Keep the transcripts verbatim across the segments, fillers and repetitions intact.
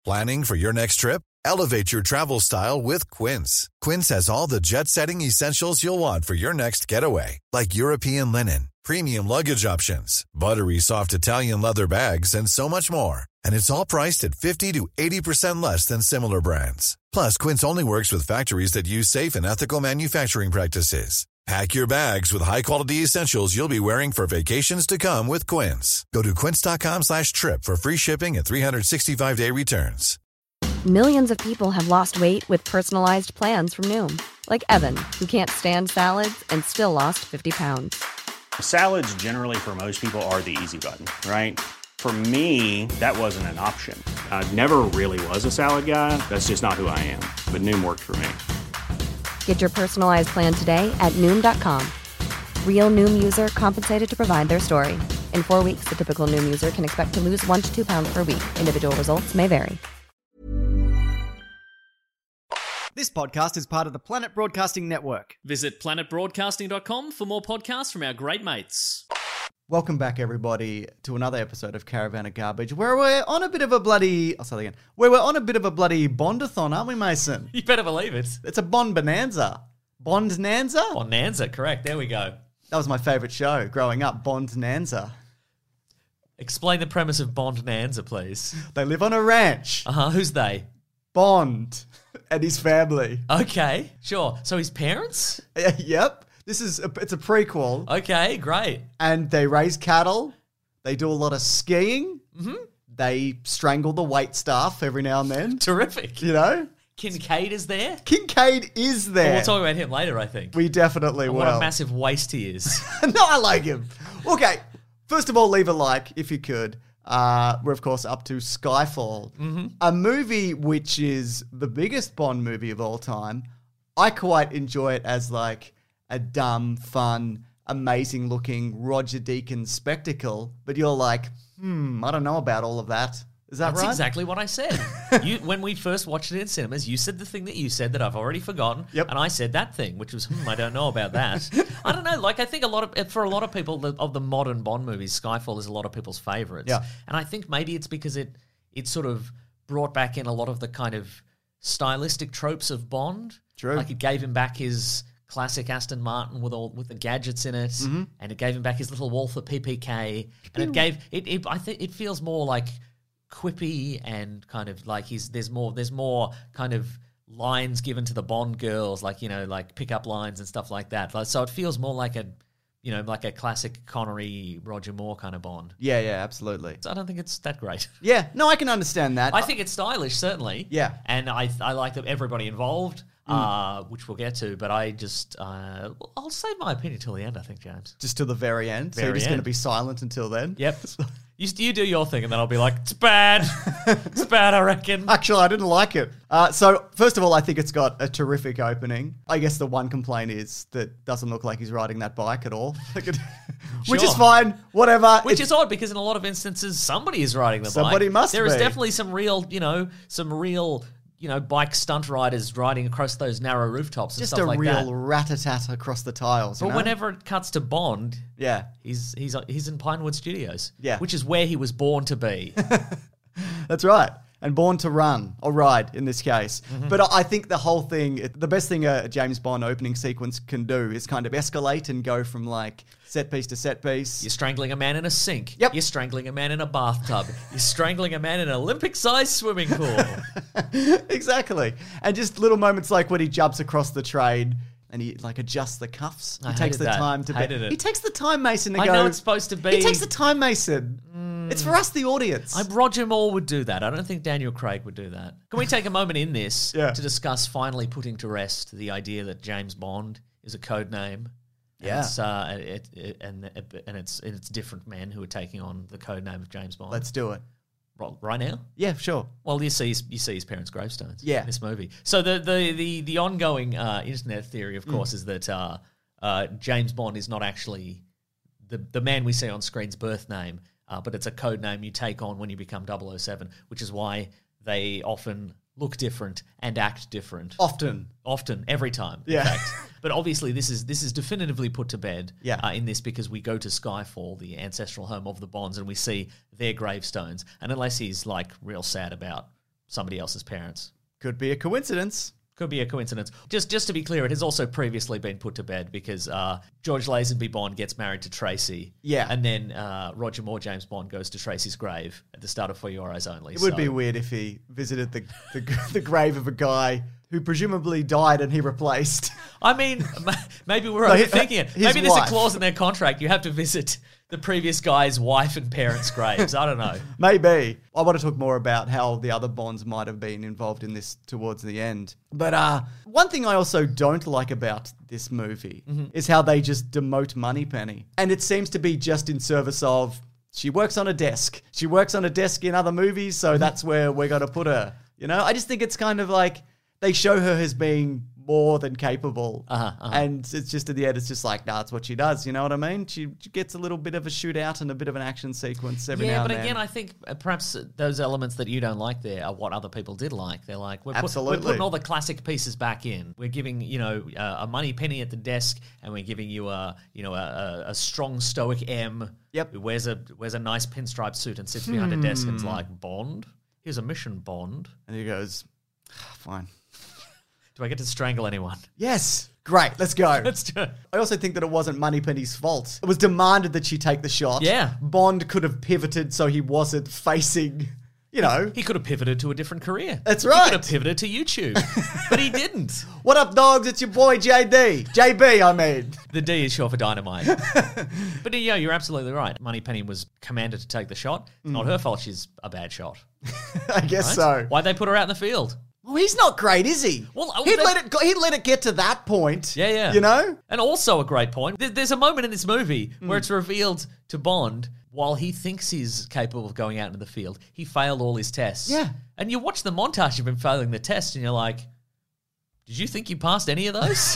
Planning for your next trip? Elevate your travel style with Quince. Quince has all the jet-setting essentials you'll want for your next getaway, like European linen, premium luggage options, buttery soft Italian leather bags, and so much more. And it's all priced at fifty to eighty percent less than similar brands. Plus, Quince only works with factories that use safe and ethical manufacturing practices. Pack your bags with high-quality essentials you'll be wearing for vacations to come with Quince. Go to quince.com slash trip for free shipping and three sixty-five day returns. Millions of people have lost weight with personalized plans from Noom. Like Evan, who can't stand salads and still lost fifty pounds. Salads generally for most people are the easy button, right? For me, that wasn't an option. I never really was a salad guy. That's just not who I am. But Noom worked for me. Get your personalized plan today at Noom dot com. Real Noom user compensated to provide their story. In four weeks, the typical Noom user can expect to lose one to two pounds per week. Individual results may vary. This podcast is part of the Planet Broadcasting Network. Visit planet broadcasting dot com for more podcasts from our great mates. Welcome back, everybody, to another episode of Caravan of Garbage, where we're on a bit of a bloody... I'll say that again. Where we're on a bit of a bloody Bondathon, aren't we, Mason? You better believe it. It's a Bond Bonanza. Bond-nanza? Bonanza, correct. There we go. That was my favourite show growing up, Bond-nanza. Explain the premise of Bond-nanza, please. They live on a ranch. Uh-huh. Who's they? Bond and his family. Okay, sure. So his parents? Yep. This is a, it's a prequel. Okay, great. And they raise cattle. They do a lot of skiing. Mm-hmm. They strangle the wait staff every now and then. Terrific. You know? Kincaid is there? Kincaid is there. Well, we'll talk about him later, I think. We definitely and will. What a massive waste he is. No, I like him. Okay, first of all, leave a like if you could. Uh, we're, of course, up to Skyfall, mm-hmm. a movie which is the biggest Bond movie of all time. I quite enjoy it as like a dumb, fun, amazing-looking Roger Deakins spectacle, but you're like, hmm, I don't know about all of that. Is that That's right? exactly what I said. you, when we first watched it in cinemas, you said the thing that you said that I've already forgotten, yep. and I said that thing, which was, hmm, I don't know about that. I don't know, like I think a lot of, for a lot of people the, of the modern Bond movies, Skyfall is a lot of people's favourites. Yeah. And I think maybe it's because it it sort of brought back in a lot of the kind of stylistic tropes of Bond. True. Like it gave him back his classic Aston Martin with all with the gadgets in it, mm-hmm. and it gave him back his little Walther P P K, and it gave it. it I think it feels more like quippy and kind of like he's there's more there's more kind of lines given to the Bond girls, like you know like pickup lines and stuff like that. Like, so it feels more like a you know like a classic Connery Roger Moore kind of Bond. Yeah, yeah, absolutely. So I don't think it's that great. Yeah, no, I can understand that. I think it's stylish, certainly. Yeah, and I I like that everybody involved. Mm. Uh, which we'll get to, but I just, uh, I'll save my opinion till the end, I think, James. Just till the very end? Very so you're just end. going to be silent until then? Yep. you, you do your thing, and then I'll be like, it's bad. It's bad, I reckon. Actually, I didn't like it. Uh, so, first of all, I think it's got a terrific opening. I guess the one complaint is that it doesn't look like he's riding that bike at all. Like it, which Sure. is fine, whatever. Which It's- is odd, because in a lot of instances, somebody is riding the bike. Somebody must There is be. definitely some real, you know, some real... you know, bike stunt riders riding across those narrow rooftops and Just stuff a like real that. rat-a-tat across the tiles. But you know? whenever it cuts to Bond, yeah, he's he's he's in Pinewood Studios, Yeah. which is where he was born to be. that's right. And Born to Run, or Ride in this case. Mm-hmm. But I I think the whole thing, the best thing a James Bond opening sequence can do is kind of escalate and go from like set piece to set piece. You're strangling a man in a sink. Yep. You're strangling a man in a bathtub. You're strangling a man in an Olympic-sized swimming pool. Exactly. And just little moments like when he jumps across the train and he like adjusts the cuffs. He I takes hated the that. time to Hated be- it. He takes the time, Mason, to I go. know it's supposed to be- He takes the time, Mason. It's for us, the audience. I, Roger Moore would do that. I don't think Daniel Craig would do that. Can we take a moment in this Yeah. to discuss finally putting to rest the idea that James Bond is a code name? And Yeah. It's, uh, it, it, and and it's it's different men who are taking on the code name of James Bond. Let's do it. Right- right now. Yeah, sure. Well, you see, his, you see his parents' gravestones. Yeah. in this movie. So the the the the ongoing uh, internet theory, of course, is that uh, uh, James Bond is not actually the the man we see on screen's birth name, uh, but it's a code name you take on when you become double oh seven, which is why they often look different and act different. Often. Often, every time, in Yeah. fact. But obviously, this is this is definitively put to bed Yeah. uh, in this because we go to Skyfall, the ancestral home of the Bonds, and we see their gravestones. And unless he's like real sad about somebody else's parents. Could be a coincidence. Could be a coincidence. Just just to be clear, it has also previously been put to bed because uh, George Lazenby Bond gets married to Tracy. Yeah. And then uh, Roger Moore James Bond goes to Tracy's grave at the start of For Your Eyes Only. It would so. be weird if he visited the, the the grave of a guy who presumably died and he replaced. I mean, ma- maybe we're No, overthinking it. his Maybe there's wife. a clause in their contract. You have to visit the previous guy's wife and parents' graves. I don't know. Maybe. I want to talk more about how the other Bonds might have been involved in this towards the end. But uh, one thing I also don't like about this movie Mm-hmm. is how they just demote Moneypenny. And it seems to be just in service of, she works on a desk. She works on a desk in other movies, so Mm-hmm. that's where we're going to put her. You know, I just think it's kind of like they show her as being more than capable. Uh-huh, uh-huh. And it's just at the end, it's just like, nah, that's what she does. You know what I mean? She gets a little bit of a shootout and a bit of an action sequence every Yeah, now but and then. again, I think uh, perhaps those elements that you don't like there are what other people did like. They're like, we're, put, Absolutely. we're putting all the classic pieces back in. We're giving, you know, uh, a money penny at the desk, and we're giving you a, you know, a, a, a strong stoic M. Yep. Who wears a wears a nice pinstripe suit and sits behind a desk and's like, Bond? Here's a mission, Bond. And he goes, "Ah, fine. Do I get to strangle anyone? Yes. Great. Let's go. Let's do it. I also think that it wasn't Moneypenny's fault. It was demanded that she take the shot. Yeah. Bond could have pivoted so he wasn't facing, you know. He could have pivoted to a different career. That's He right. could have pivoted to YouTube, but he didn't. What up, dogs? It's your boy J D. J B, I mean. The D is short for dynamite. But yeah, you're absolutely right. Moneypenny was commanded to take the shot. It's not her fault she's a bad shot. I guess Right? so. Why'd they put her out in the field? Well, he's not great, is he? Well, uh, he'd that- let it go, he'd let it get to that point. Yeah, yeah. You know? And also a great point. There- There's a moment in this movie Mm. where it's revealed to Bond, while he thinks he's capable of going out into the field, he failed all his tests. Yeah. And you watch the montage of him failing the test and you're like, did you think you passed any of those?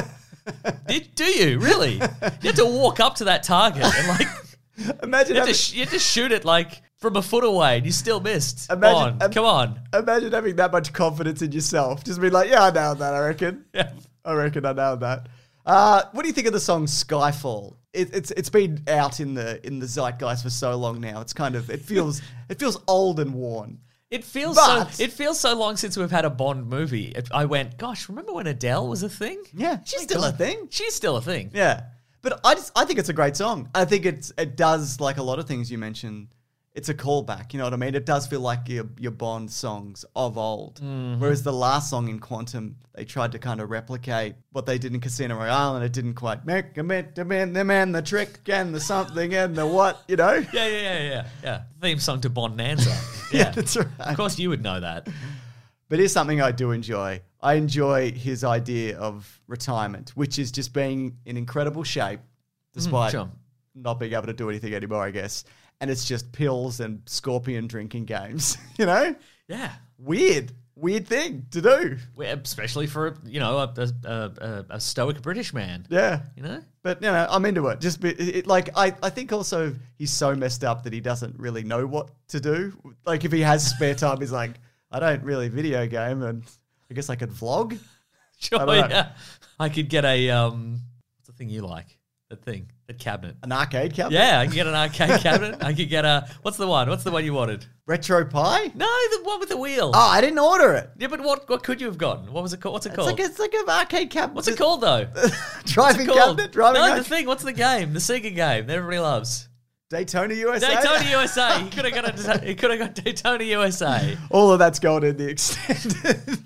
Did, do you, really? You have to walk up to that target and like... Imagine You have, having, to sh- you have to shoot it like from a foot away and you still missed. Imagine- Bond, im- come on. imagine having that much confidence in yourself. Just be like, yeah, I nailed that, I reckon. Yeah. I reckon I nailed that. Uh, what do you think of the song Skyfall? It, it's it's been out in the in the zeitgeist for so long now. It's kind of it feels it feels old and worn. It feels But- so. It feels so long since we've had a Bond movie. If I went, gosh, remember when Adele was a thing? Yeah, she's My still God. a thing. She's still a thing. Yeah, but I just I think it's a great song. I think it's it does like a lot of things you mentioned. It's a callback. You know what I mean? It does feel like your your Bond songs of old. Mm-hmm. Whereas the last song in Quantum, they tried to kind of replicate what they did in Casino Royale, and it didn't quite make a man, the man, the man, the trick, and the something, and the what. You know? Yeah, yeah, yeah, yeah. Yeah. Theme song to Bonanza. Yeah, Yeah. that's right. Of course, you would know that. But here's something I do enjoy. I enjoy his idea of retirement, which is just being in incredible shape, despite sure. not being able to do anything anymore, I guess. And it's just pills and scorpion drinking games, you know? Yeah. Weird, weird thing to do. Well, especially for you know a, a, a, a stoic British man. Yeah. You know. But, you know, I'm into it. Just be, it, like, I, I think also he's so messed up that he doesn't really know what to do. Like, if he has spare time, he's like, I don't really video game, and I guess I could vlog. Sure. I don't know. Yeah. I could get a um. What's the thing you like? That thing. That cabinet. An arcade cabinet? Yeah, I could get an arcade cabinet. I could get a. What's the one? What's the one you wanted? Retro Pie? No, the one with the wheel. Oh, I didn't order it. Yeah, but what what could you have gotten? What was it called? What's it It's called? like, it's like an arcade cabinet. What's it called though? Driving What's it called? cabinet? Driving no, arcade- the thing. What's the game? The Sega game that everybody loves. Daytona U S A? Daytona U S A. He could have got a. He could have got Daytona U S A. All of that's going in the extended.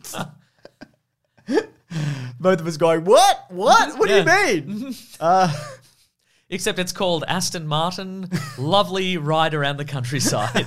Both of us going, what? What? What Yeah. do you mean? uh, Except it's called Aston Martin. Lovely ride around the countryside.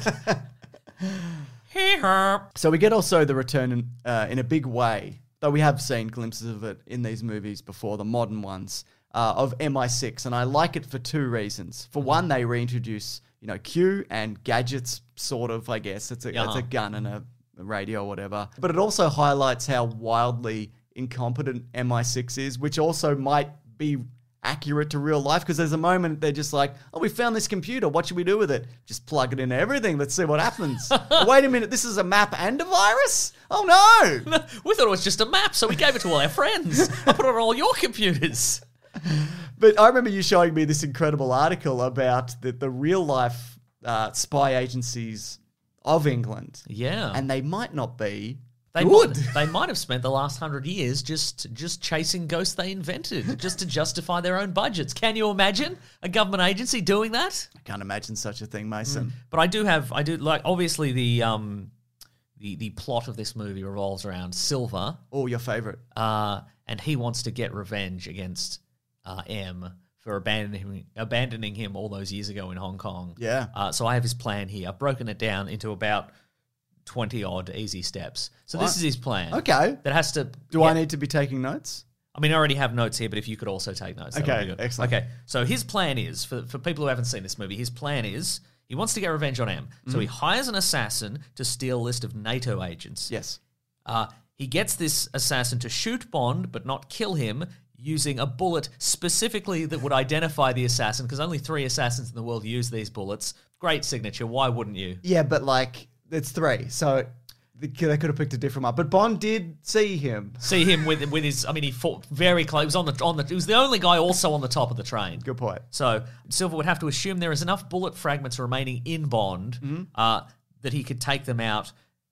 Hee-haw. so we get also the return in, uh, in a big way, though we have seen glimpses of it in these movies before, the modern ones, uh, of M I six. And I like it for two reasons. For one, they reintroduce, you know, Q and gadgets, sort of, I guess. It's a, it's Uh-huh. a gun and a, a radio or whatever. But it also highlights how wildly incompetent M I six is, which also might be accurate to real life, because there's a moment they're just like, oh, we found this computer, what should we do with it? Just plug it into everything, let's see what happens. Wait a minute, this is a map and a virus? Oh no. We thought it was just a map, so we gave it to all our friends. I put it on all your computers. But I remember you showing me this incredible article about the, the real life uh, spy agencies of England. Yeah. And they might not be They good. might, they might have spent the last hundred years just just chasing ghosts they invented, just to justify their own budgets. Can you imagine a government agency doing that? I can't imagine such a thing, Mason. But I do have, I do like, obviously the um, the the plot of this movie revolves around Silver, Oh, your favourite. uh, and he wants to get revenge against uh, M for abandoning him, abandoning him all those years ago in Hong Kong. Yeah. Uh, so I have his plan here. I've broken it down into about twenty odd easy steps. So this What? is his plan. Okay. That has to. Do yeah, I need to be taking notes? I mean, I already have notes here, but if you could also take notes, that would Okay, be good. excellent. Okay, so his plan is, for, for people who haven't seen this movie, his plan is he wants to get revenge on M. So he hires an assassin to steal a list of NATO agents. Yes. Uh, he gets this assassin to shoot Bond, but not kill him, using a bullet specifically that would identify the assassin, because only three assassins in the world use these bullets. Great signature. Why wouldn't you? Yeah, but like, it's three. So the, they could have picked a different one. But Bond did see him. See him with with his. I mean, he fought very close. He was on the on the. He was the only guy also on the top of the train. Good point. So Silver would have to assume there is enough bullet fragments remaining in Bond Mm-hmm. uh, that he could take them out,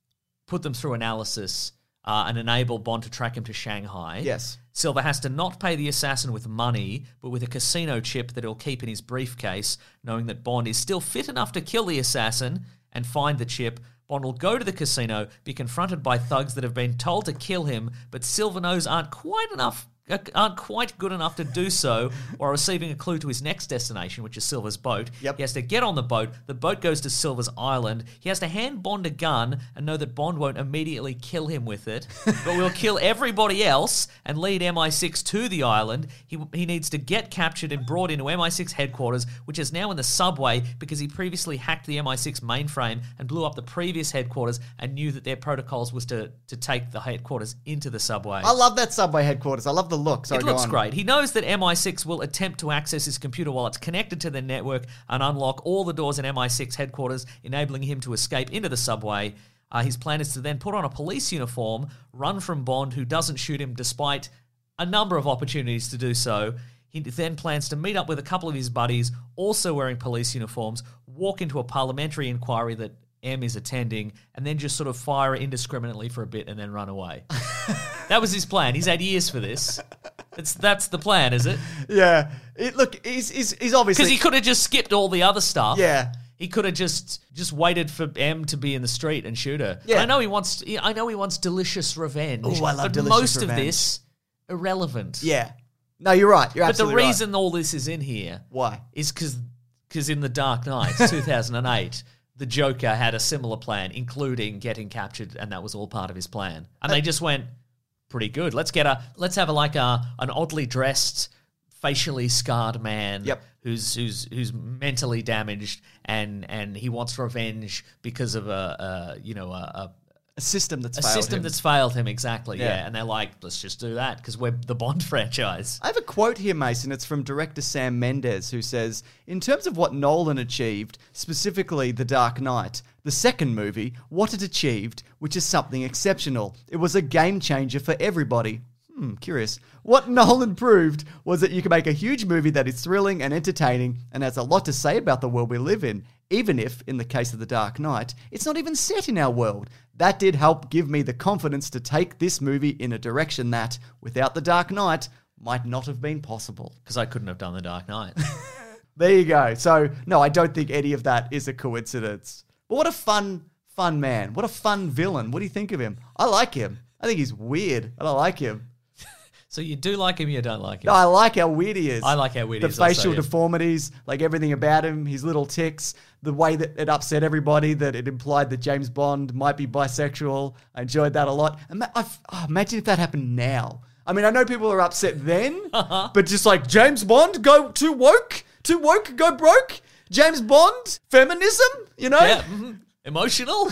put them through analysis, uh, and enable Bond to track him to Shanghai. Yes. Silver has to not pay the assassin with money, but with a casino chip that he'll keep in his briefcase, knowing that Bond is still fit enough to kill the assassin and find the chip. Bond will go to the casino, be confronted by thugs that have been told to kill him, but Silver knows aren't quite enough, aren't quite good enough to do so, while receiving a clue to his next destination, which is Silver's boat. Yep. He has to get on the boat. The boat goes to Silver's island. He has to hand Bond a gun and know that Bond won't immediately kill him with it, but will kill everybody else and lead M I six to the island. He he needs to get captured and brought into M I six headquarters, which is now in the subway because he previously hacked the M I six mainframe and blew up the previous headquarters and knew that their protocols was to, to take the headquarters into the subway. I love that subway headquarters. I love the look. Sorry, It go looks on. great. He knows that M I six will attempt to access his computer while it's connected to the network and unlock all the doors in M I six headquarters, enabling him to escape into the subway. Uh, his plan is to then put on a police uniform, run from Bond, who doesn't shoot him despite a number of opportunities to do so. He then plans to meet up with a couple of his buddies, also wearing police uniforms, walk into a parliamentary inquiry that M is attending, and then just sort of fire indiscriminately for a bit and then run away. That was his plan. He's had years for this. It's, that's the plan, is it? Yeah. It, look, he's, he's, he's obviously... Because he could have just skipped all the other stuff. Yeah. He could have just just waited for M to be in the street and shoot her. Yeah. I know he wants. I know he wants delicious revenge. Ooh, I love but delicious most revenge. of this irrelevant. Yeah. No, you're right. You're But the absolutely right. reason all this is in here Why? is because in The Dark Knight, two thousand eight, the Joker had a similar plan, including getting captured, and that was all part of his plan. And they just went, pretty good. Let's get a let's have a like a an oddly dressed, facially scarred man. Yep. Who's who's who's mentally damaged and and he wants revenge because of a, a you know a, a A system that's a failed system him. that's failed him exactly. Yeah. Yeah. And they're like, let's just do that because we're the Bond franchise. I have a quote here, Mason. It's from director Sam Mendes, who says, in terms of what Nolan achieved, specifically The Dark Knight, the second movie, what it achieved, which is something exceptional. It was a game changer for everybody. Hmm, curious. What Nolan proved was that you can make a huge movie that is thrilling and entertaining and has a lot to say about the world we live in, even if, in the case of The Dark Knight, it's not even set in our world. That did help give me the confidence to take this movie in a direction that, without The Dark Knight, might not have been possible. Because I couldn't have done The Dark Knight. There you go. So, no, I don't think any of that is a coincidence. But what a fun, fun man. What a fun villain. What do you think of him? I like him. I think he's weird, and I like him. So you do like him, you don't like him. No, I like how weird he is. I like how weird the he is also, facial yeah. deformities, like everything about him, his little tics, the way that it upset everybody, that it implied that James Bond might be bisexual. I enjoyed that a lot. Ima- I've, oh, imagine if that happened now. I mean, I know people are upset then, but just like James Bond, go too woke, too woke, go broke. James Bond, feminism, you know? Yeah, mhm. Emotional.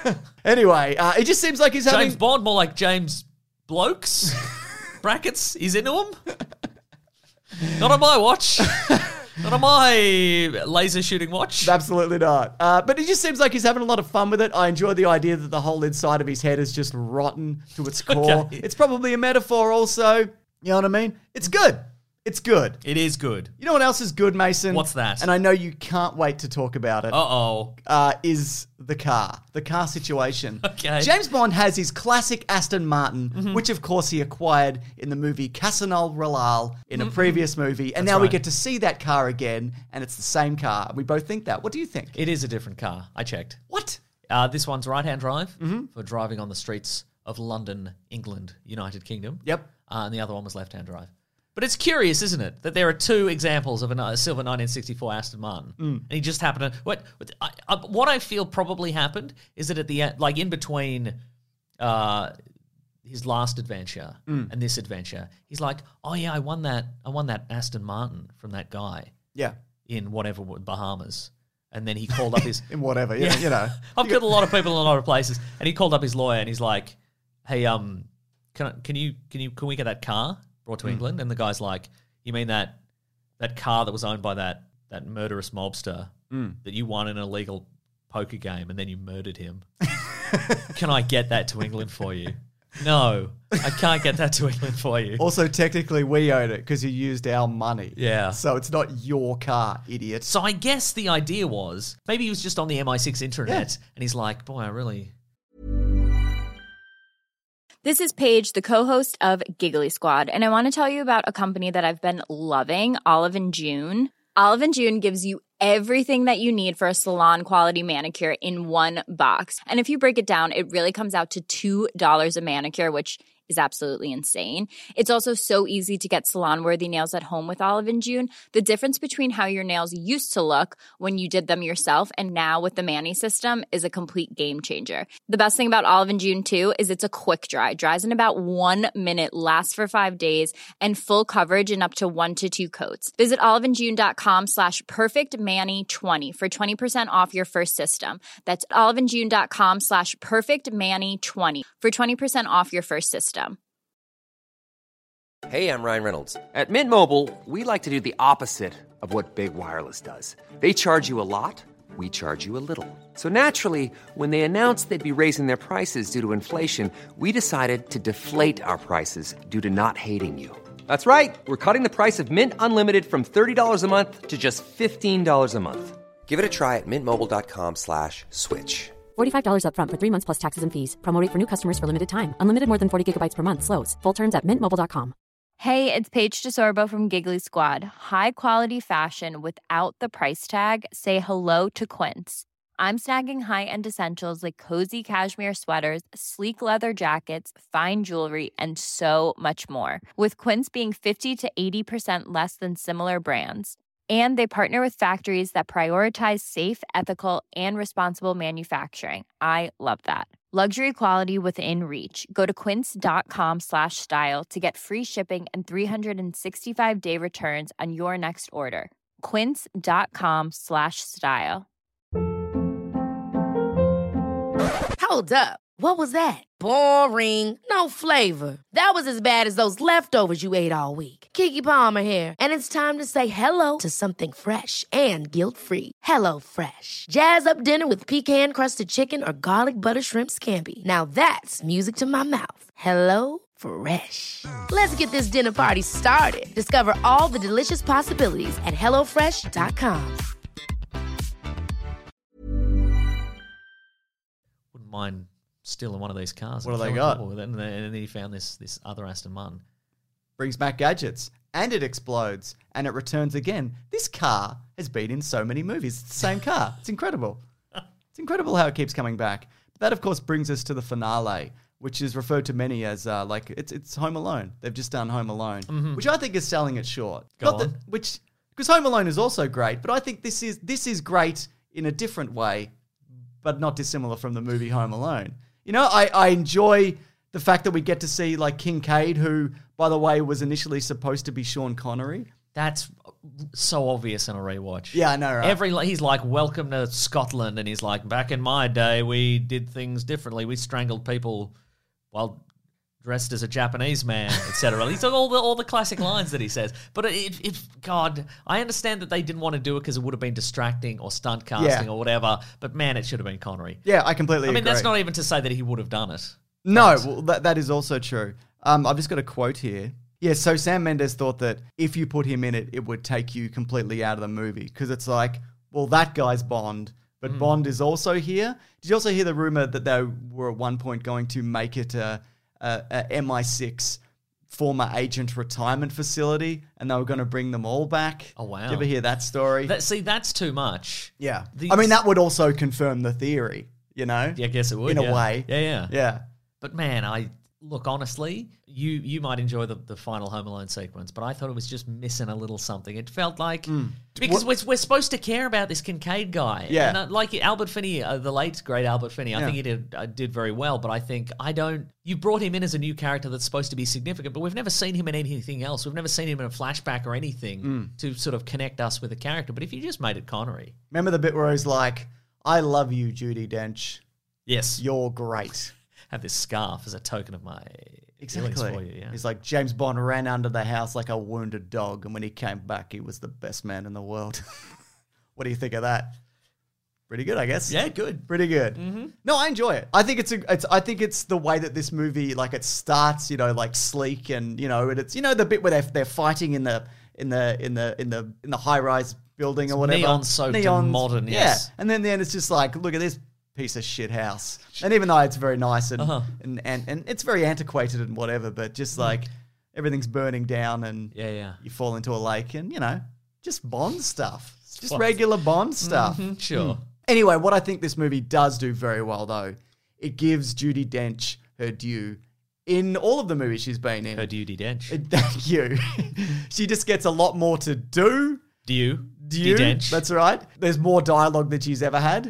Anyway, uh, it just seems like he's having... James Bond, more like James Blokes. Brackets, he's into them. Not on my watch. Not on my laser shooting watch. Absolutely not. Uh, but it just seems like he's having a lot of fun with it. I enjoy the idea that the whole inside of his head is just rotten to its core. Okay. It's probably a metaphor also. You know what I mean? It's good. It's good. It is good. You know what else is good, Mason? What's that? And I know you can't wait to talk about it. Uh-oh. Uh, is the car. The car situation. Okay. James Bond has his classic Aston Martin, mm-hmm. which of course he acquired in the movie Casino Royale in a mm-hmm. previous movie. And That's now right. we get to see that car again, and it's the same car. We both think that. What do you think? It is a different car. I checked. What? Uh, this one's right-hand drive mm-hmm. for driving on the streets of London, England, United Kingdom. Yep. Uh, and the other one was left-hand drive. But it's curious, isn't it, that there are two examples of a, a silver nineteen sixty-four Aston Martin, mm. and he just happened to. What I, I, what I feel probably happened is that at the end, like in between, uh, his last adventure mm. and this adventure, he's like, "Oh yeah, I won that. I won that Aston Martin from that guy." Yeah. In whatever Bahamas, and then he called up his in whatever. Yeah. You know, I've got a lot of people in a lot of places, and he called up his lawyer, and he's like, "Hey, um, can I, can you can you can we get that car brought to mm. England?" And the guy's like, "You mean that that car that was owned by that that murderous mobster mm. that you won in an illegal poker game and then you murdered him? Can I get that to England for you?" No, I can't get that to England for you. Also, technically, we own it because you used our money. Yeah. So it's not your car, idiot. So I guess the idea was maybe he was just on the M I six internet yeah. and he's like, "Boy, I really." This is Paige, the co-host of Giggly Squad, and I want to tell you about a company that I've been loving, Olive and June. Olive and June gives you everything that you need for a salon-quality manicure in one box. And if you break it down, it really comes out to two dollars a manicure, which is absolutely insane. It's also so easy to get salon-worthy nails at home with Olive and June. The difference between how your nails used to look when you did them yourself and now with the Mani system is a complete game changer. The best thing about Olive and June, too, is it's a quick dry. Dries in about one minute, lasts for five days, and full coverage in up to one to two coats. Visit oliveandjune.com slash perfectmani20 for twenty percent off your first system. That's oliveandjune.com slash perfectmani20 for twenty percent off your first system. Hey, I'm Ryan Reynolds. At Mint Mobile, we like to do the opposite of what Big Wireless does. They charge you a lot, we charge you a little. So naturally, when they announced they'd be raising their prices due to inflation, we decided to deflate our prices due to not hating you. That's right. We're cutting the price of Mint Unlimited from thirty dollars a month to just fifteen dollars a month. Give it a try at mintmobile.com slash switch. forty-five dollars up front for three months plus taxes and fees. Promo rate for new customers for limited time. Unlimited more than forty gigabytes per month. Slows full terms at mint mobile dot com. Hey, it's Paige DeSorbo from Giggly Squad. High quality fashion without the price tag. Say hello to Quince. I'm snagging high-end essentials like cozy cashmere sweaters, sleek leather jackets, fine jewelry, and so much more. With Quince being fifty to eighty percent less than similar brands. And they partner with factories that prioritize safe, ethical, and responsible manufacturing. I love that. Luxury quality within reach. Go to quince.com slash style to get free shipping and three sixty-five day returns on your next order. Quince.com slash style. Hold up. What was that? Boring. No flavor. That was as bad as those leftovers you ate all week. Keke Palmer here, and it's time to say hello to something fresh and guilt-free. Hello Fresh. Jazz up dinner with pecan-crusted chicken or garlic butter shrimp scampi. Now that's music to my mouth. Hello Fresh. Let's get this dinner party started. Discover all the delicious possibilities at hello fresh dot com. Wouldn't mind stealing one of these cars. What and do they killing got? people with it. And then, and then he found this this other Aston Martin. Brings back gadgets, and it explodes, and it returns again. This car has been in so many movies. It's the same car. It's incredible. It's incredible how it keeps coming back. But that, of course, brings us to the finale, which is referred to many as uh, like it's it's Home Alone. They've just done Home Alone, mm-hmm. which I think is selling it short. Go Not on. that, which because Home Alone is also great, but I think this is this is great in a different way, but not dissimilar from the movie Home Alone. You know, I, I enjoy the fact that we get to see like Kincaid, who, by the way, was initially supposed to be Sean Connery. That's so obvious in a rewatch. Yeah, I know, right? Every he's like, "Welcome to Scotland," and he's like, "Back in my day, we did things differently. We strangled people while dressed as a Japanese man, et cetera" He's got all the all the classic lines that he says. But it, it, God, I understand that they didn't want to do it because it would have been distracting or stunt casting Yeah. or whatever. But man, it should have been Connery. Yeah, I completely I mean, agree. that's not even to say that he would have done it. No, But- well, that, that is also true. Um, I've just got a quote here. Yeah, so Sam Mendes thought that if you put him in it, it would take you completely out of the movie. Because it's like, well, that guy's Bond, but mm. Bond is also here. Did you also hear the rumor that they were at one point going to make it a, a, a M I six former agent retirement facility, and they were going to bring them all back? Oh, wow. Did you ever hear that story? That, see, that's too much. Yeah. These... I mean, that would also confirm the theory, you know? Yeah, I guess it would. In yeah. a way. Yeah, yeah. Yeah. But man, I look, honestly, you you might enjoy the, the final Home Alone sequence, but I thought it was just missing a little something. It felt like, mm. because we're, we're supposed to care about this Kincaid guy. Yeah. And, uh, like Albert Finney, uh, the late, great Albert Finney, I yeah. think he did, uh, did very well, but I think I don't, you brought him in as a new character that's supposed to be significant, but we've never seen him in anything else. We've never seen him in a flashback or anything mm. to sort of connect us with the character. But if you just made it Connery. Remember the bit where he's like, I love you, Judi Dench. Yes. You're great. Have this scarf as a token of my exactly. feelings for you. Yeah. He's like, James Bond ran under the house like a wounded dog, and when he came back, he was the best man in the world. What do you think of that? Pretty good, I guess. Yeah, good. Pretty good. Mm-hmm. No, I enjoy it. I think it's a, it's. I think it's the way that this movie, like, it starts, you know, like sleek, and you know, and it's, you know, the bit where they're they're fighting in the in the in the in the in the high rise building or whatever. Neon soaked and modern. Yes. Yeah, and then then it's just like, look at this piece of shit house. And even though it's very nice and, uh-huh. and, and, and it's very antiquated and whatever, but just like everything's burning down and yeah, yeah. you fall into a lake and, you know, just Bond stuff. It's just What? regular Bond stuff. Mm-hmm, sure. Mm. Anyway, what I think this movie does do very well, though, it gives Judi Dench her due in all of the movies she's been in. Her Judi Dench. Thank you. She just gets a lot more to do. Do you? Do you? Dench. That's right. There's more dialogue than she's ever had.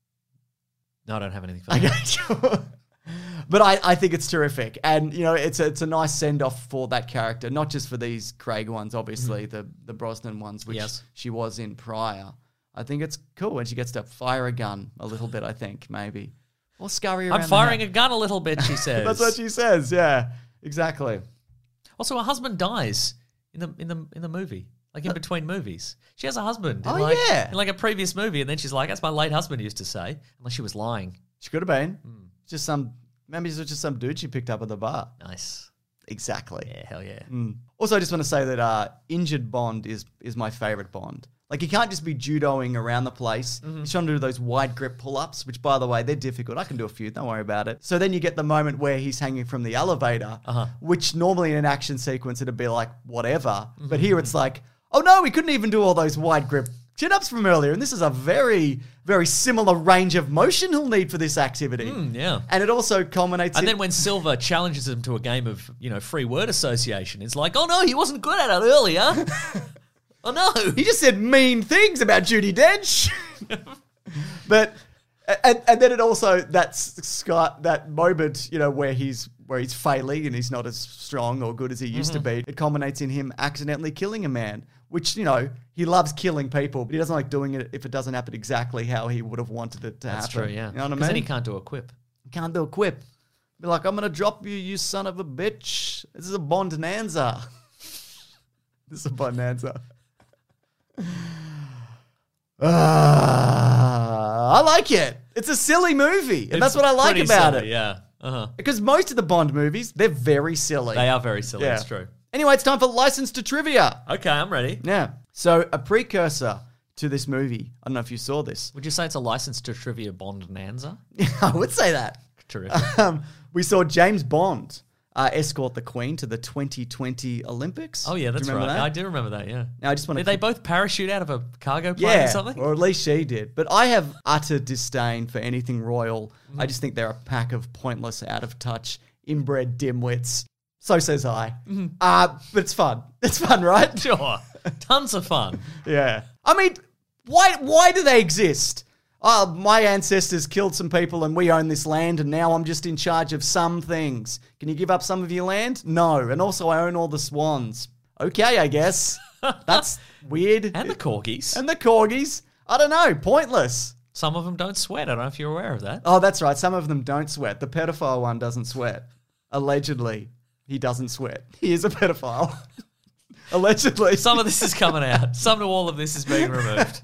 No, I don't have anything for that. Okay, sure. But I, I think it's terrific. And, you know, it's a, it's a nice send-off for that character, not just for these Craig ones, obviously, mm-hmm. the, the Brosnan ones, which yes. she was in prior. I think it's cool when she gets to fire a gun a little bit, I think, maybe. Or scurry around. I'm firing a gun a little bit, she says. That's what she says, yeah. Exactly. Also, her husband dies in the in the in the movie. Like in between movies. She has a husband. Oh, in like, yeah. In like a previous movie, and then she's like, that's my late husband used to say. Unless she was lying. She could have been. Mm. Just some, maybe it was just some dude she picked up at the bar. Nice. Exactly. Yeah, hell yeah. Mm. Also, I just want to say that uh, Injured Bond is is my favorite Bond. Like, he can't just be judoing around the place. Mm-hmm. He's trying to do those wide grip pull-ups, which, by the way, they're difficult. I can do a few. Don't worry about it. So then you get the moment where he's hanging from the elevator, uh-huh. which normally in an action sequence, it'd be like, whatever. Mm-hmm. But here it's like, oh, no, we couldn't even do all those wide grip chin-ups from earlier. And this is a very, very similar range of motion he'll need for this activity. Mm, yeah. And it also culminates And in- then when Silver challenges him to a game of, you know, free word association, it's like, oh, no, he wasn't good at it earlier. Oh, no. He just said mean things about Judi Dench. But, and, and then it also, that's Scott, that moment, you know, where he's where he's failing and he's not as strong or good as he used mm-hmm. to be, it culminates in him accidentally killing a man, which, you know, he loves killing people, but he doesn't like doing it if it doesn't happen exactly how he would have wanted it to That's happen. That's true, yeah. You know what I mean? Because then he can't do a quip. He can't do a quip. Be like, I'm going to drop you, you son of a bitch. This is a Bond-nanza. This is a Bond-nanza. Uh, I like it. It's a silly movie, and It's that's what I like about silly, it. Yeah, uh-huh. Because most of the Bond movies, they're very silly. They are very silly. Yeah. It's true. Anyway, it's time for License to Trivia. Okay, I'm ready. Yeah. So a precursor to this movie. I don't know if you saw this. Would you say it's a license to trivia Bond-nanza? I would say that. Terrific. Um, we saw James Bond uh, escort the Queen to the twenty twenty Olympics. Oh, yeah, that's do you right. remember that? I do remember that, yeah. Now, I just want to Did they both parachute out of a cargo plane yeah, or something? or at least she did. But I have utter disdain for anything royal. Mm. I just think they're a pack of pointless, out-of-touch, inbred dimwits. So says I. Mm-hmm. Uh, but it's fun. It's fun, right? Sure. Tons of fun. Yeah. I mean, why why do they exist? Oh, my ancestors killed some people and we own this land and now I'm just in charge of some things. Can you give up some of your land? No. And also I own all the swans. Okay, I guess. That's weird. And the corgis. And the corgis. I don't know. Pointless. Some of them don't sweat. I don't know if you're aware of that. Oh, that's right. Some of them don't sweat. The pedophile one doesn't sweat. Allegedly, he doesn't sweat. He is a pedophile. Allegedly. Some of this is coming out. Some of all of this is being removed.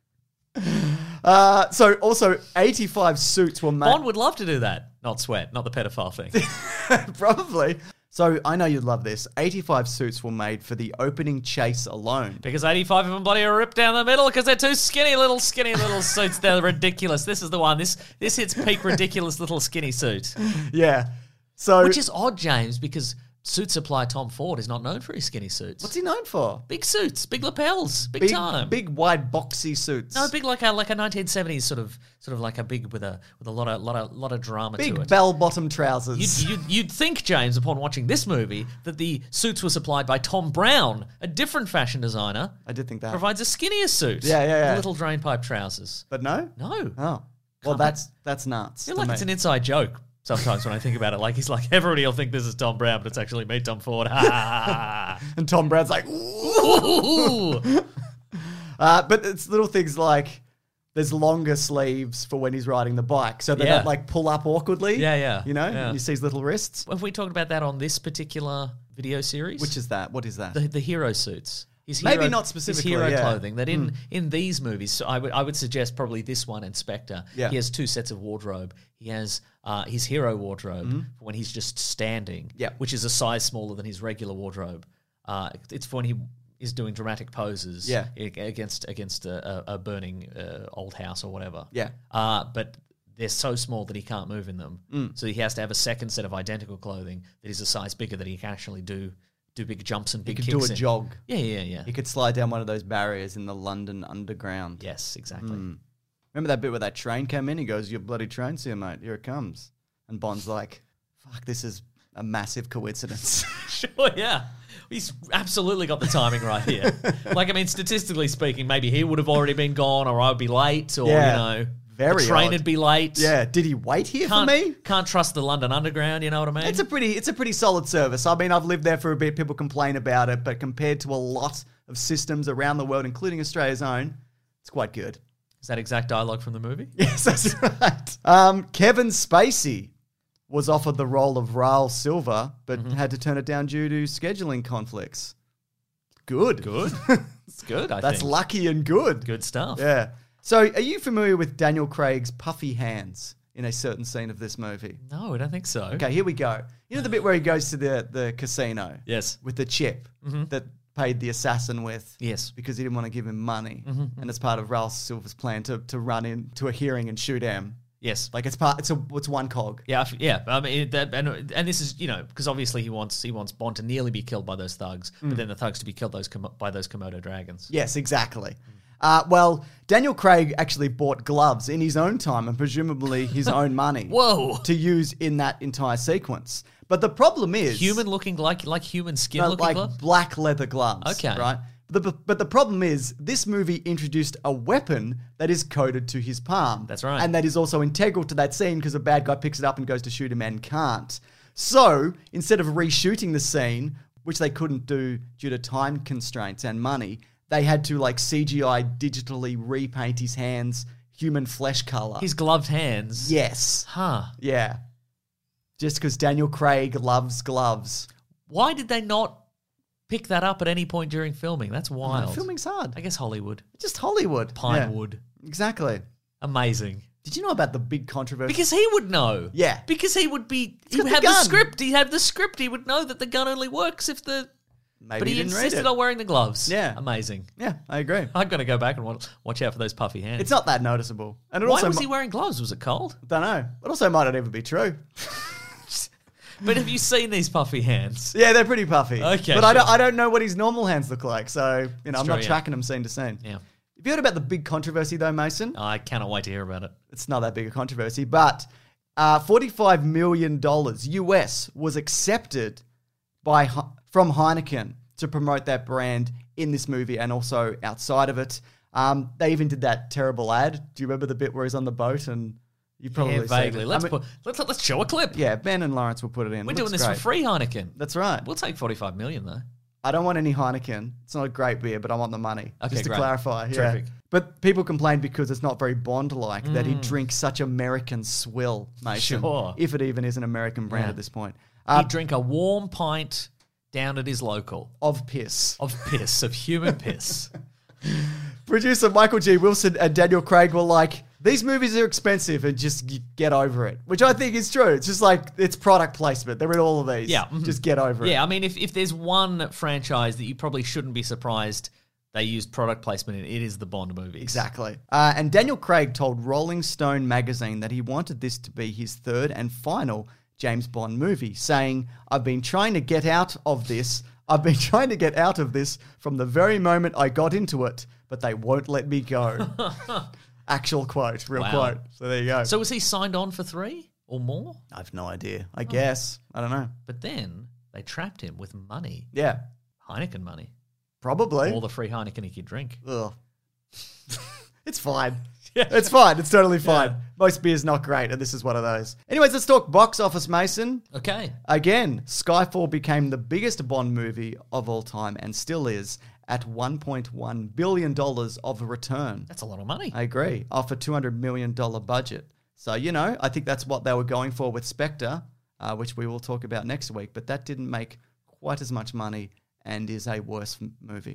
Uh, so also eighty-five suits were made. Bond would love to do that. Not sweat, not the pedophile thing. Probably. So I know you'd love this. eighty-five suits were made for the opening chase alone. Because eighty-five of them bloody are ripped down the middle because they're too skinny little, skinny little suits. They're ridiculous. This is the one. This this hits peak ridiculous little skinny suit. Yeah. So Which is odd, James, because suit supplier Tom Ford is not known for his skinny suits. what's he known for? Big suits, big lapels, big, Big, time. big, wide, boxy suits. No, big like a like a nineteen seventies sort of sort of like a big with a with a lot of lot of lot of drama to big it. bell-bottom trousers. You'd, you'd, you'd think, James, upon watching this movie, that the suits were supplied by Tom Brown, a different fashion designer. I did think that. Provides a skinnier suit. Yeah, yeah, yeah. With little drainpipe trousers. But no? No. Oh. Well, that's that's nuts. I feel to like me. it's an inside joke sometimes when I think about it. Like, he's like, everybody will think this is Tom Brown, but it's actually me, Tom Ford. Ha ha ha. And Tom Brown's like, Ooh. uh, but it's little things like there's longer sleeves for when he's riding the bike, so they Yeah. don't like pull up awkwardly. Yeah, yeah, You know, yeah. and you see his little wrists. Have we talked about that on this particular video series? Which is that? What is that? the the hero suits. His Maybe hero, not specifically, His hero yeah. clothing. That in in these movies, so I would I would suggest probably this one and Spectre. Yeah. He has two sets of wardrobe. He has uh, his hero wardrobe for when he's just standing, Yeah. which is a size smaller than his regular wardrobe. Uh, it's for when he is doing dramatic poses, Yeah. a- against against a, a, a burning uh, old house or whatever. Yeah. Uh, but they're so small that he can't move in them. Mm. So he has to have a second set of identical clothing that is a size bigger that he can actually do do big jumps and He big could kicks do a in. jog. Yeah, yeah, yeah. He could slide down one of those barriers in the London Underground. Yes, exactly. Remember that bit where that train came in? He goes, "Your bloody train's here, mate. Here it comes." And Bond's like, "Fuck, this is a massive coincidence." Sure, yeah. He's absolutely got the timing right here. Like, I mean, statistically speaking, maybe he would have already been gone, or I would be late, or, Yeah, you know, very the train odd. would be late. Yeah. Did he wait here Can't, for me? can't trust the London Underground, you know what I mean? It's a pretty, it's a pretty solid service. I mean, I've lived there for a bit. People complain about it, but compared to a lot of systems around the world, including Australia's own, it's quite good. Is that exact dialogue from the movie? Yes, that's right. Um, Kevin Spacey was offered the role of Raul Silva, but Mm-hmm. had to turn it down due to scheduling conflicts. Good. Good. It's good, I That's think. lucky and good. Good stuff. Yeah. So, are you familiar with Daniel Craig's puffy hands in a certain scene of this movie? No, I don't think so. Okay, here we go. You know the bit where he goes to the, the casino? Yes. With the chip that paid the assassin with? Yes. Because he didn't want to give him money. And it's part of Raul Silva's plan to, to run into a hearing and shoot him. Yes. Like it's part, it's a, it's one cog. Yeah, I f- yeah. I mean, that, and and this is, you know, because obviously he wants he wants Bond to nearly be killed by those thugs, but then the thugs to be killed those Komo- by those Komodo dragons. Yes, exactly. Uh, well, Daniel Craig actually bought gloves in his own time and presumably his own money. Whoa. To use in that entire sequence. But the problem is Human looking like like human skin no, looking like glove? black leather gloves. Okay. Right. But the, but the problem is this movie introduced a weapon that is coded to his palm. That's right. And that is also integral to that scene because a bad guy picks it up and goes to shoot him and can't. So instead of reshooting the scene, which they couldn't do due to time constraints and money, they had to like C G I digitally repaint his hands human flesh color. His gloved hands. Yes. Huh. Yeah. Just because Daniel Craig loves gloves. Why did they not pick that up at any point during filming? That's wild. Uh, filming's hard. I guess Hollywood. Just Hollywood. Pinewood. Yeah, exactly. Amazing. Did you know about the big controversy? Because he would know. Yeah. Because he would be. He got would the have the, gun. script. He'd have the script. He would know that the gun only works if the. Maybe but he, he didn't read insisted it. on wearing the gloves. Yeah. Amazing. Yeah, I agree. I'm going to go back and watch, watch out for those puffy hands. It's not that noticeable. And it Why also was mi- he wearing gloves? Was it cold? Don't know. It also might not even be true. But have you seen these puffy hands? Yeah, they're pretty puffy. Okay, But I, don't, sure. I don't know what his normal hands look like. So, you know, I'm true, not yeah. tracking them scene to scene. Yeah. Have you heard about the big controversy, though, Mason? I cannot wait to hear about it. It's not that big a controversy, but uh, forty-five million dollars U S was accepted by He- from Heineken to promote that brand in this movie and also outside of it. Um, they even did that terrible ad. Do you remember the bit where he's on the boat and you probably Yeah, seen vaguely. it? Let's I mean- put. Let's let's show a clip. Yeah, Ben and Lawrence will put it in. We're It doing looks this great. for free, Heineken. That's right. We'll take forty-five million though. I don't want any Heineken. It's not a great beer, but I want the money. Okay, just to great. clarify. Yeah. Terrific. But people complain because it's not very Bond-like that he drinks such American swill, Mason. Sure. If it even is an American brand Yeah. at this point. He'd Uh, drink a warm pint down at his local of piss. of piss, of human piss. Producer Michael G. Wilson and Daniel Craig were like, These movies are expensive and just g- get over it, which I think is true. It's just like, it's product placement. They're in all of these. Yeah. Mm-hmm. Just get over it. Yeah, I mean, if, if there's one franchise that you probably shouldn't be surprised they used product placement in, it is the Bond movies. Exactly. Uh, and Daniel Craig told Rolling Stone magazine that he wanted this to be his third and final James Bond movie, saying, I've been trying to get out of this. I've been trying to get out of this from the very moment I got into it, but they won't let me go. Actual quote, real Wow. quote. So there you go. So was he signed on for three or more? I have no idea. I guess. I don't know. But then they trapped him with money. Yeah, Heineken money. probably. All the free Heineken he could drink. Ugh. It's fine. It's fine. It's totally fine. Yeah. Most beer's not great, and this is one of those. Anyways, let's talk box office, Mason. Okay. Again, Skyfall became the biggest Bond movie of all time and still is at one point one billion dollars of a return. That's a lot of money. I agree. Off a two hundred million dollars budget. So, you know, I think that's what they were going for with Spectre, uh, which we will talk about next week. But that didn't make quite as much money and is a worse f- movie.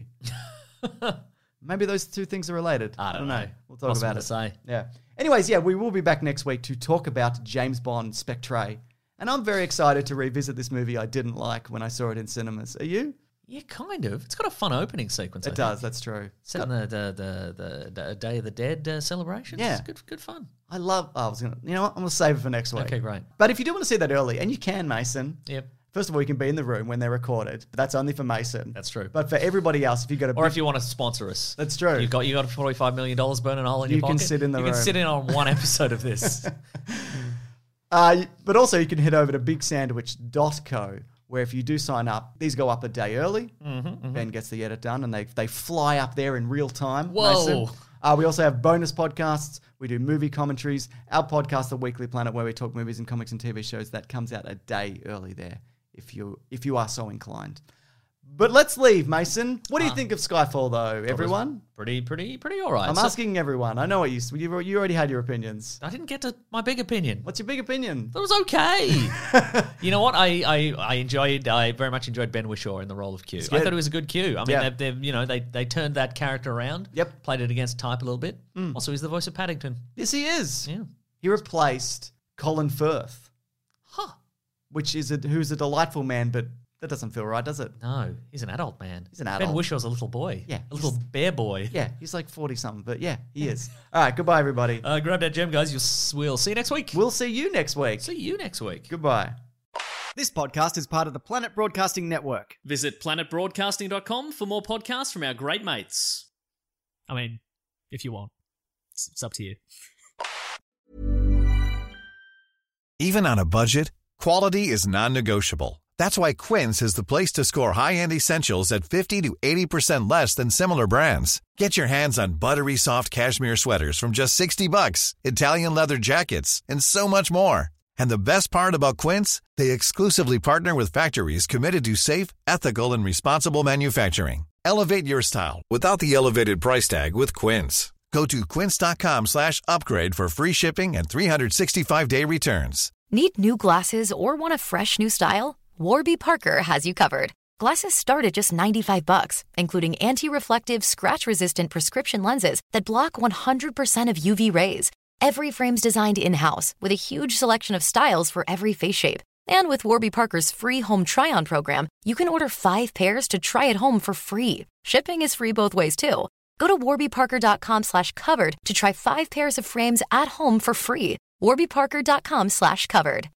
Maybe those two things are related. I don't know. We'll talk Possible about to it. say. Yeah. Anyways, yeah, we will be back next week to talk about James Bond Spectre. And I'm very excited to revisit this movie I didn't like when I saw it in cinemas. Are you? Yeah, kind of. It's got a fun opening sequence. It I does, think. that's true. Set in the, the, the, the, the Day of the Dead uh, celebrations. Yeah. It's good, good fun. I love, oh, I was going to, you know what? I'm going to save it for next week. Okay, great. But if you do want to see that early, and you can, Mason. Yep. First of all, you can be in the room when they're recorded, but that's only for Mason. That's true. But for everybody else, if you got a Or big, if you want to sponsor us. That's true. You've got, you got forty-five million dollars burning a hole in You your can pocket. sit in the you room. can sit in on one episode of this. uh, but also you can head over to big sandwich dot co, where if you do sign up, these go up a day early. Mm-hmm, mm-hmm. Ben gets the edit done, and they they fly up there in real time. Whoa. Mason. Uh, we also have bonus podcasts. We do movie commentaries. Our podcast, The Weekly Planet, where we talk movies and comics and T V shows, that comes out a day early there, if you if you are so inclined. But let's leave, Mason. What do you Uh, think of Skyfall, though, everyone? Pretty, pretty, pretty all right. I'm So- asking everyone. I know what you you you already had your opinions. I didn't get to my big opinion. What's your big opinion? That was okay. You know what? I, I, I enjoyed. I very much enjoyed Ben Whishaw in the role of Q. I good. thought it was a good Q. I mean, Yeah. they, they, you know, they they turned that character around. Yep. Played it against type a little bit. Also, he's the voice of Paddington. Yes, he is. Yeah. He replaced Colin Firth, Huh. which is a, who's a delightful man, but that doesn't feel right, does it? No, he's an adult man. He's an Ben adult. Wishaw's a little boy. Yeah, A little he's- bear boy. Yeah, he's like forty-something, but yeah, he is. All right, goodbye, everybody. Uh, grab that gem, guys. You'll, s- we'll see you next week. We'll see you next week. see you next week. Goodbye. This podcast is part of the Planet Broadcasting Network. Visit planet broadcasting dot com for more podcasts from our great mates. I mean, if you want. It's, it's up to you. Even on a budget, quality is non-negotiable. That's why Quince is the place to score high-end essentials at fifty to eighty percent less than similar brands. Get your hands on buttery soft cashmere sweaters from just sixty bucks, Italian leather jackets, and so much more. And the best part about Quince, they exclusively partner with factories committed to safe, ethical, and responsible manufacturing. Elevate your style without the elevated price tag with Quince. Go to quince.com slash upgrade for free shipping and three sixty-five day returns. Need new glasses or want a fresh new style? Warby Parker has you covered. Glasses start at just ninety-five bucks, including anti-reflective, scratch-resistant prescription lenses that block one hundred percent of U V rays. Every frame's designed in-house with a huge selection of styles for every face shape. And with Warby Parker's free home try-on program, you can order five pairs to try at home for free. Shipping is free both ways, too. Go to warbyparker.com slash covered to try five pairs of frames at home for free. warbyparker.com slash covered.